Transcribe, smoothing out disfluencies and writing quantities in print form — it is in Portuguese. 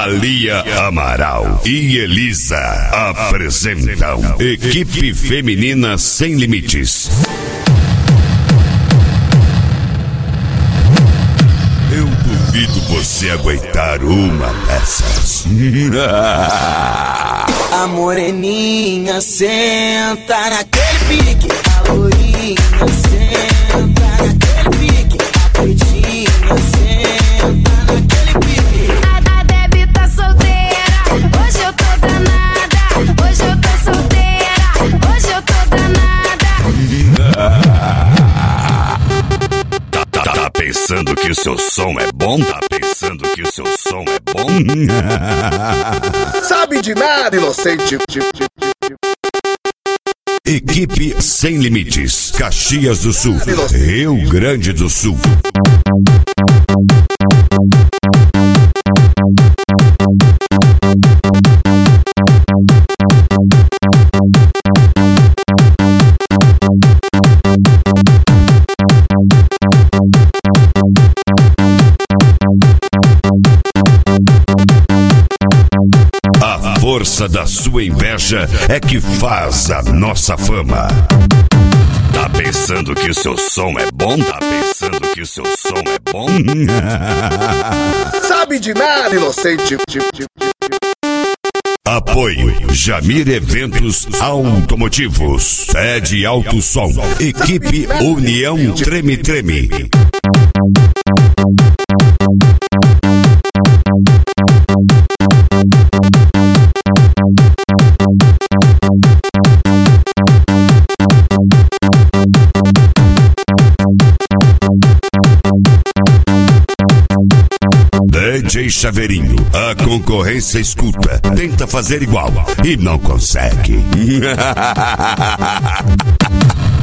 Thalia Amaral e Elisa apresentam Equipe Feminina Sem Limites. Eu duvido você aguentar uma dessas. A moreninha senta naquele pique, a loirinha senta naquele pique, a pretinha senta naquele pique. A Debbie tá solteira, hoje eu tô danada. Hoje eu tô solteira, hoje eu tô danada. Tá pensando que o seu som é bom? Tá pensando que o seu som é bom? Sabe de nada, inocente. Equipe Sem Limites, Caxias do Sul, Rio Grande do Sul. A força da sua inveja é que faz a nossa fama. Tá pensando que o seu som é bom? Tá pensando que o seu som é bom? Sabe de nada, inocente. Apoio Jamir Eventos Automotivos, Sede Alto Som, Equipe União Treme Treme. DJ Chaveirinho, a concorrência escuta, tenta fazer igual e não consegue.